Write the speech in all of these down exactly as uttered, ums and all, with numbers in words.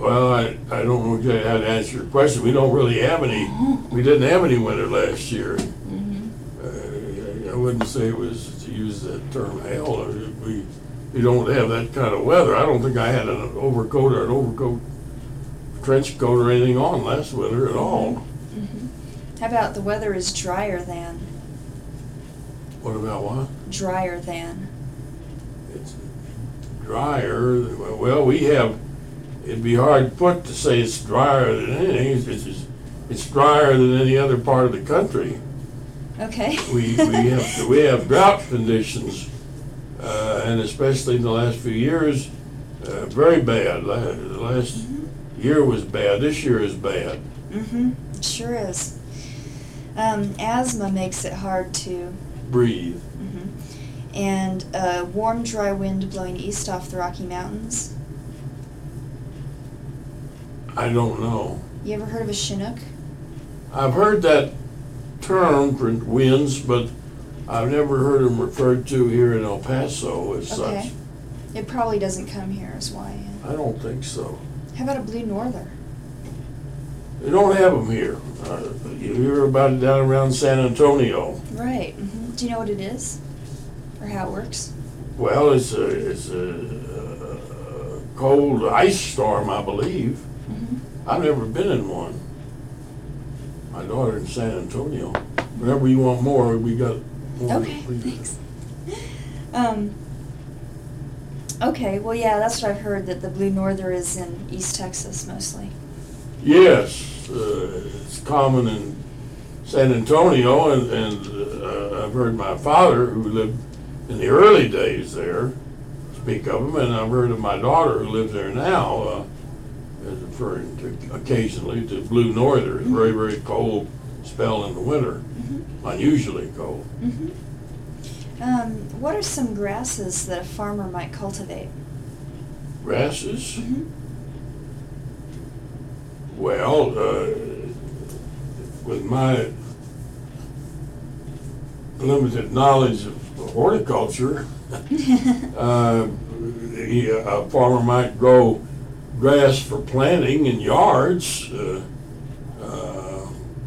Well, I, I don't know exactly how to answer your question. We don't really have any, we didn't have any winter last year. Mm-hmm. Uh, I wouldn't say it was, to use that term, hell. We, we don't have that kind of weather. I don't think I had an overcoat or an overcoat, trench coat or anything on last winter at all. Mm-hmm. How about the weather is drier than? What about what? Drier than. It's drier. Well, we have, it'd be hard put to say it's drier than anything. It's, it's, it's drier than any other part of the country. Okay. we, we, have, we have drought conditions, uh, and especially in the last few years, uh, very bad. The last mm-hmm. year was bad. This year is bad. Mm-hmm. It sure is. Um, asthma makes it hard to breathe. Mm-hmm. And uh, warm, dry wind blowing east off the Rocky Mountains. I don't know. You ever heard of a Chinook? I've heard that term for winds, but I've never heard them referred to here in El Paso as okay. such. It probably doesn't come here as why. I don't think so. How about a blue norther? They don't have them here. Uh, you hear about it down around San Antonio. Right. Mm-hmm. Do you know what it is? Or how it works? Well, it's a, it's a, a cold ice storm, I believe. Mm-hmm. I've never been in one. My daughter in San Antonio. Whenever you want more, we got more. Okay, thanks. Um, okay, well, yeah, that's what I've heard, that the blue norther is in East Texas mostly. Yes, uh, it's common in San Antonio, and, and uh, I've heard my father, who lived in the early days there, speak of them, and I've heard of my daughter, who lives there now, uh, referring to occasionally to blue norther. It's very, very cold spell in the winter, mm-hmm. unusually cold. Mm-hmm. Um, what are some grasses that a farmer might cultivate? Grasses? Mm-hmm. Well, uh, with my limited knowledge of horticulture, uh, a farmer might grow grass for planting in yards, uh, uh,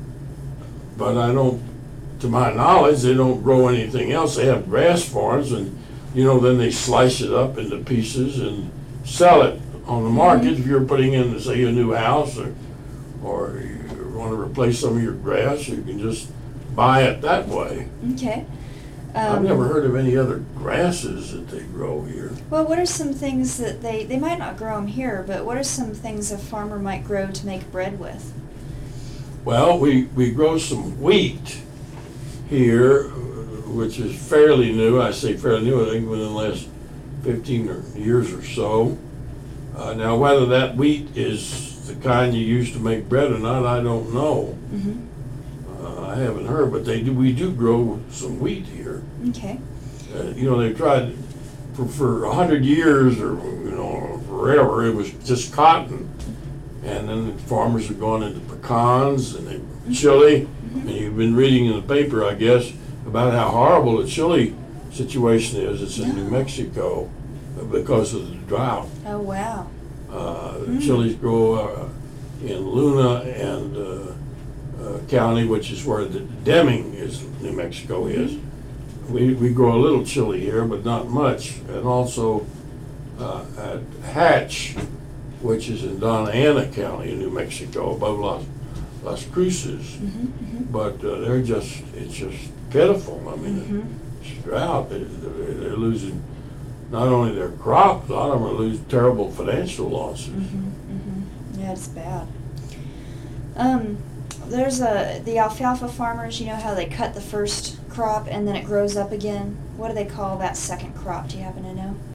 but I don't, to my knowledge, they don't grow anything else. They have grass farms, and you know, then they slice it up into pieces and sell it on the market. Mm-hmm. If you're putting in, say, a new house, or or you want to replace some of your grass, you can just buy it that way. Okay. Um, I've never heard of any other grasses that they grow here. Well, what are some things that they, they might not grow them here, but what are some things a farmer might grow to make bread with? Well, we, we grow some wheat here, which is fairly new. I say fairly new, I think within the last fifteen or years or so. Uh, now, whether that wheat is the kind you use to make bread or not, I don't know. Mm-hmm. Uh, I haven't heard, but they do. We do grow some wheat here. Okay. Uh, you know, they tried for for a hundred years, or you know, forever. It was just cotton, and then the farmers have gone into pecans and they, chili. Mm-hmm. And you've been reading in the paper, I guess, about how horrible the chili situation is. It's in New Mexico because of the drought. Oh wow. Uh, the mm. chilies grow uh, in Luna and uh, uh, County, which is where the Deming is, New Mexico is. We, we grow a little chili here, but not much. And also uh, at Hatch, which is in Donna Ana County in New Mexico, above Las, Las Cruces. Mm-hmm, mm-hmm. But uh, they're just, it's just pitiful. I mean, mm-hmm. it's drought. They, they're, they're losing not only their crop, a lot of them are losing terrible financial losses. Mm-hmm, mm-hmm. Yeah, it's bad. Um, there's a, the alfalfa farmers, you know how they cut the first crop and then it grows up again? What do they call that second crop? Do you happen to know?